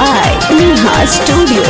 by Neha Studio।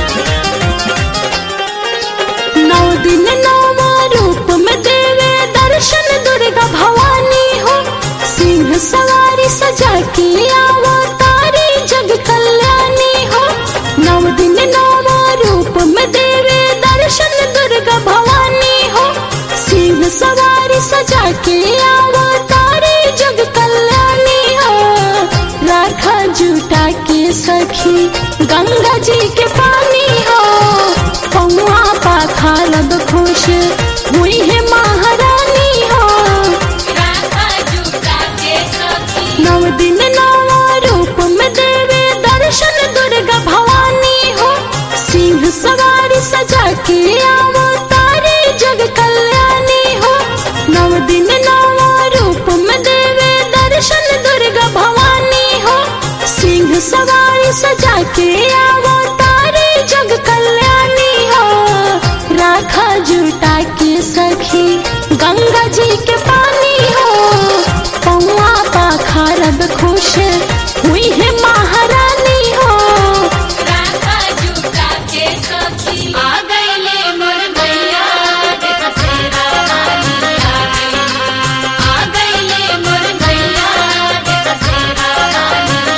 9 दिन 9 रूप में देवे दर्शन दुर्गा भवानी हो। सिंह सवारी सजा के अवतारी जग कल्याणी हो। 9 दिन 9 रूप में देवे दर्शन दुर्गा भवानी हो। सिंह सवारी सजा के अवतारी जग कल्याणी हो। राखा जुटा के सखी गंगा जी के पानी हो। पौआ पाखालब खुश हुई है महारानी हो। राखा जुटा के सखी 9 दिन 9 रूप में देवे दर्शन दुर्गा भवानी हो। सिंह सवारी सजा के अवतारी जग कल्याणी हो। 9 दिन 9 रूप में देवे दर्शन दुर्गा भवानी हो। सिंह सवारी सजा के अवतारी जग कल्याणी हो। राखा जुटा के सखी गंगा जी के पानी हो। पौआ पाखालब खुश हुई है महारानी हो। राखा जुटा के सखी आ गईले मोर मैया देख सेरा वाली आ गईले मोर मैया देख सेरा वाली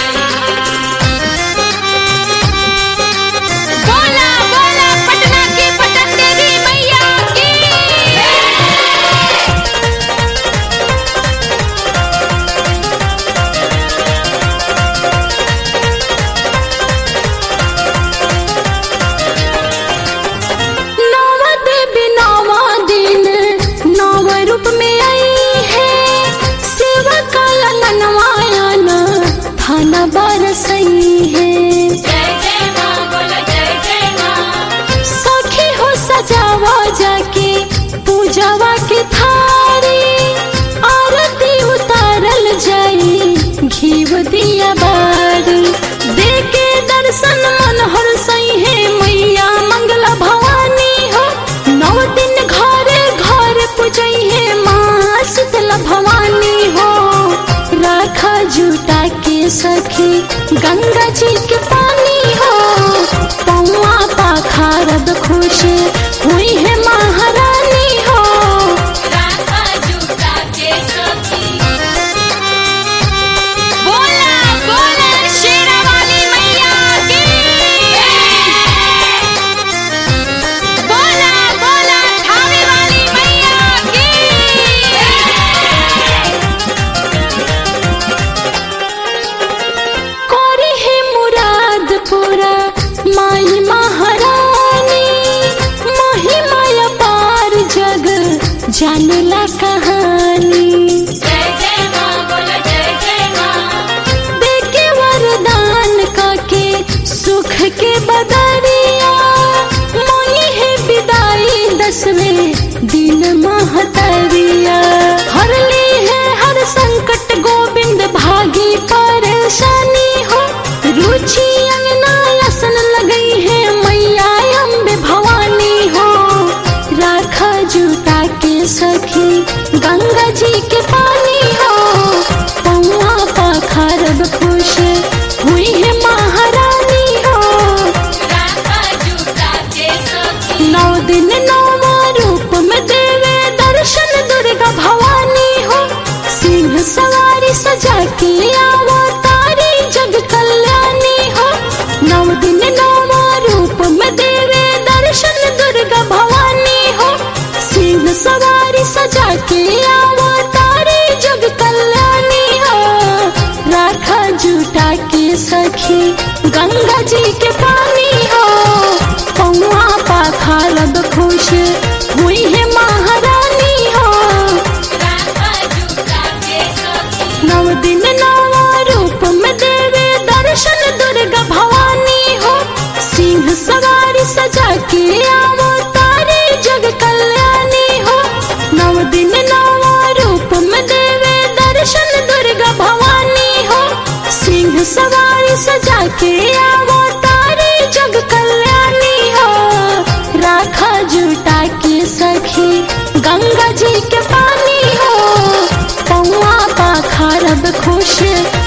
बोला बोला पटना की पटन देवी मैया की नौ देवी 9 दिन 9 रूप में आई है। सेवा का ललनवायाना थाना बरसई है। जय मां बोला जय मां सखी हो सजावा जाके पूजावा के थारी। आरती उतारल जाई घीव दिया बारी। देके दर्शन मन हर सही है मैया मंगला भवानी हो। 9 दिन घरे घर पूजई है माँ शीतला भवानी हो। राखा जुटा के सखी गंगा जी के पानी हो। पौआ पाखारब खुश हुई है महारानी हो। राखा जुटा के सखी बोला बोला शेरा वाली मैया की बोला बोला थावे वाली मैया की कोरी है मुराद पूरा माई महारानी। महिमा पार जग जानला कहानी। जय मां बोला जय मां देके वरदान काके सुख के बदरिया। मोई है विदाई 10वें दिन महतरिया। हर ली है हर संकट गोविंद भागी परेशानी हो। रुचि अंगना आसन लगई है मैया अम्बे भवानी हो। राखा जुटा के सखी गंगा जी के पानी हो। पौआ पाखारब खुश हुई है महारानी हो। राखा जुटा के सखी 9 दिन 9 रूप में देवे दर्शन दुर्गा भवानी हो। सिंह सवारी सजा के अवतारी जग कल्याणी हो। 9 दिन 9 रूप में देवे दर्शन दुर्गा भवानी हो। सिंह सवारी सजा के अवतारी जग कल्याणी हो। राखा जुटा के सखी गंगा जी के पानी हो। पौआ पाखारब खुश हुई है महारानी हो। राखा जुटा के सखी 9 दिन 9 रूप में देवे दर्शन दुर्गा भवानी हो। सिंह सवारी सजा के अवतारी जग कल्याणी हो। 9 दिन 9 रूप में देवे दर्शन दुर्गा भवानी हो। सिंह सवारी सजा के अवतारी जग कल्याणी हो। राखा जुटा के सखी गंगा जी के पानी हो। पौआ पाखारब खुश